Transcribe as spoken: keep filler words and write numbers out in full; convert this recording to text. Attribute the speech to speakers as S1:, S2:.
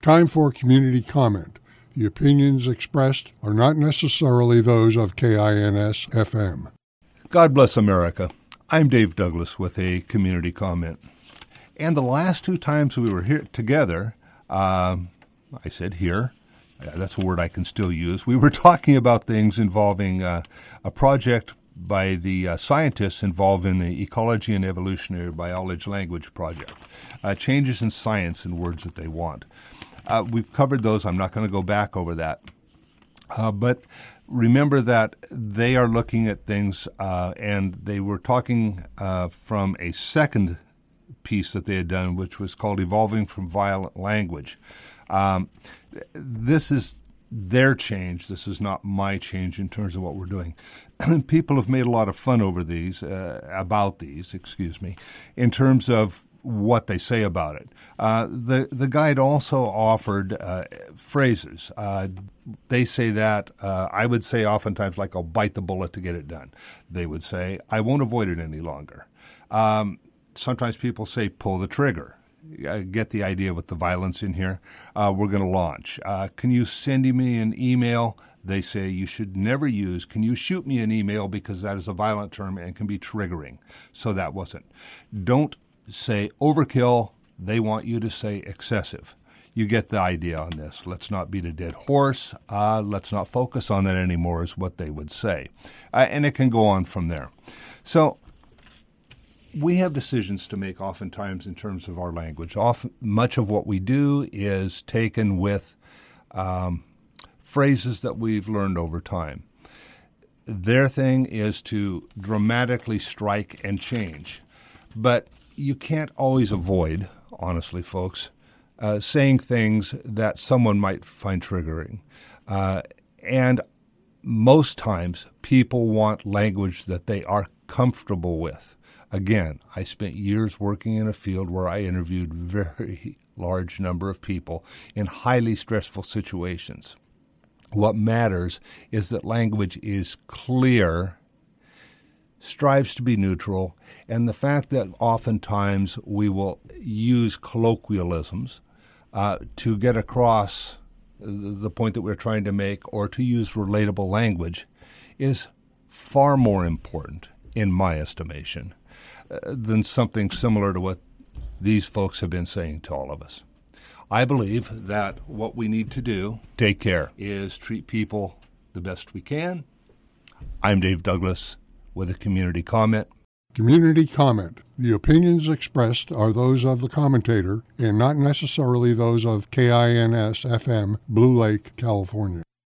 S1: Time for community comment. The opinions expressed are not necessarily those of K I N S F M.
S2: God bless America. I'm Dave Douglas with a community comment. And the last two times we were here together, uh, I said here, that's a word I can still use, we were talking about things involving uh, a project by the uh, scientists involved in the Ecology and Evolutionary Biology Language Project, uh, changes in science and words that they want. Uh, we've covered those. I'm not going to go back over that. Uh, but remember that they are looking at things, uh, and they were talking uh, from a second piece that they had done, which was called Evolving from Violent Language. Um, this is their change. This is not my change in terms of what we're doing. People have made a lot of fun over these, uh, about these, excuse me, in terms of what they say about it. Uh, the the guide also offered uh, phrases. Uh, they say that, uh, I would say oftentimes like, I'll bite the bullet to get it done. They would say, I won't avoid it any longer. Um, sometimes people say, pull the trigger. I get the idea with the violence in here. Uh, we're going to launch. Uh, can you send me an email? They say you should never use, can you shoot me an email, because that is a violent term and can be triggering. So that wasn't. Don't say overkill. They want you to say excessive. You get the idea on this. Let's not beat a dead horse. Uh, let's not focus on that anymore is what they would say. Uh, and it can go on from there. So we have decisions to make oftentimes in terms of our language. Often, much of what we do is taken with um, phrases that we've learned over time. Their thing is to dramatically strike and change. But you can't always avoid, honestly, folks, uh, saying things that someone might find triggering. Uh, and most times, people want language that they are comfortable with. Again, I spent years working in a field where I interviewed very large number of people in highly stressful situations. What matters is that language is clear, strives to be neutral, and the fact that oftentimes we will use colloquialisms uh, to get across the point that we're trying to make, or to use relatable language, is far more important, in my estimation, uh, than something similar to what these folks have been saying to all of us. I believe that what we need to do, take care, is treat people the best we can. I'm Dave Douglas with a community comment.
S1: Community comment. The opinions expressed are those of the commentator and not necessarily those of K I N S F M, Blue Lake, California.